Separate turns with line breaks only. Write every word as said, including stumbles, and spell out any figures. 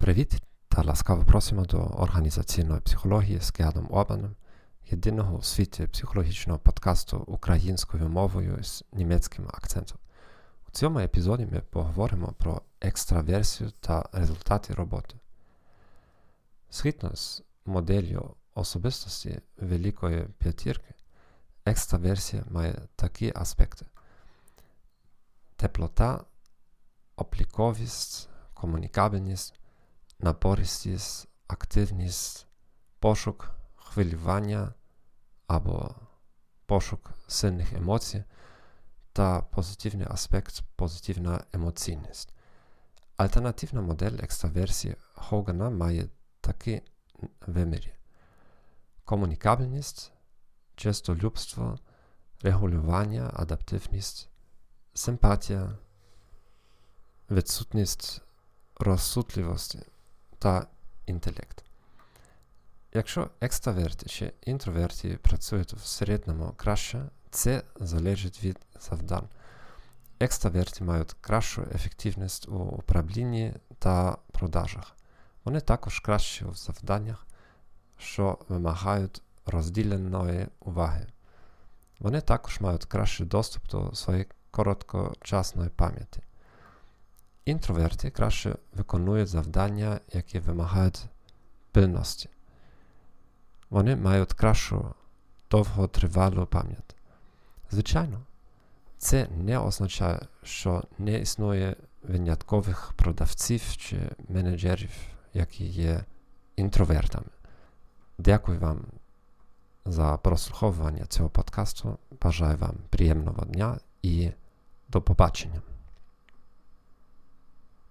Привіт та ласкаво просимо до організаційної психології з Гердом Орбаном, єдиного у світі психологічного подкасту українською мовою з німецьким акцентом. У цьому епізоді ми поговоримо про екстраверсію та результати роботи. Згідно з моделлю особистості Великої П'ятірки, екстраверсія має такі аспекти: теплота, обліковість, комунікабельність, напористість, активність, пошук хвилювання або пошук сильних емоцій та позитивний аспект – позитивна емоційність. Альтернативна модель екстраверсії Хогана має такі виміри: комунікабельність, чистолюбство, регулювання, адаптивність, симпатія, відсутність розсудливості та інтелект. Якщо екстраверти чи інтроверти працюють в середньому краще, це залежить від завдань. Екстраверти мають кращу ефективність у управлінні та продажах. Вони також кращі в завданнях, що вимагають розділеної уваги. Вони також мають кращий доступ до своєї короткочасної пам'яті. Інтроверти краще виконують завдання, які вимагають пильності. Вони мають кращу довготривалу пам'ять. Звичайно, це не означає, що не існує виняткових продавців чи менеджерів, які є інтровертами. Дякую вам за прослуховування цього подкасту. Бажаю вам приємного дня і до побачення.